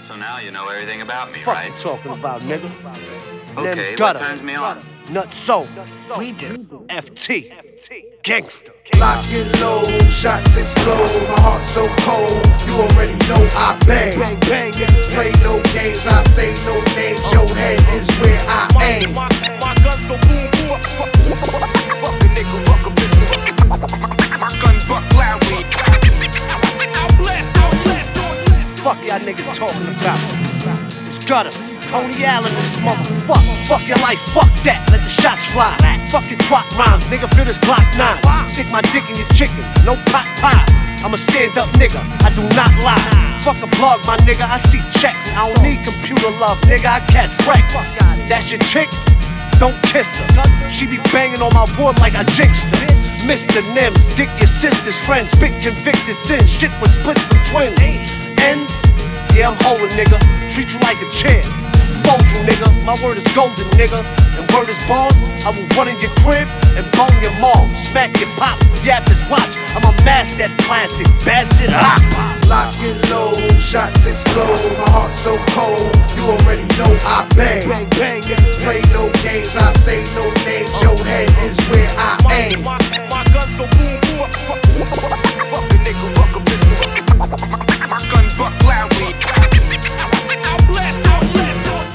So now you know everything about me, Fuck right? you talking about, nigga? Okay, Name's what Gutter. turns me on? Nutso. We do. FT. Gangster. Lock and load, shots explode, my heart so cold. You already know I bang. Bang, bang, nigga. Play no games, I say no names. Your head is where I aim. My guns go boom, boom. Fuck a nigga, fuck a pistol. My gun buck loudly. I'll blast, I'll blast. Fuck y'all niggas talking about. It's Gutter. Coney Allen in this motherfucker. Fuck your life, fuck that. Let the shots fly. Fuck your twat rhymes, nigga. Feel this Glock 9. Stick my dick in your chicken, no pot pie. I'm a stand-up nigga, I do not lie. Fuck a blog, my nigga, I see checks. I don't need computer love, nigga, I catch wreck. That's your chick? Don't kiss her. She be banging on my wood like I jinxed her. Mr. Nims, dick your sister's friend. Spit convicted sin, shit would split some twins. Ends? Yeah, I'm holding, nigga. Treat you like a chair. Fold you, nigga. My word is golden, nigga. And word is born. I will run in your crib and bone your mom. Smack your pops, yap his watch. I'm a master at classics, bastard. Lock and load, shots explode, my heart so cold. You already know I bang. Bang, bang, nigga.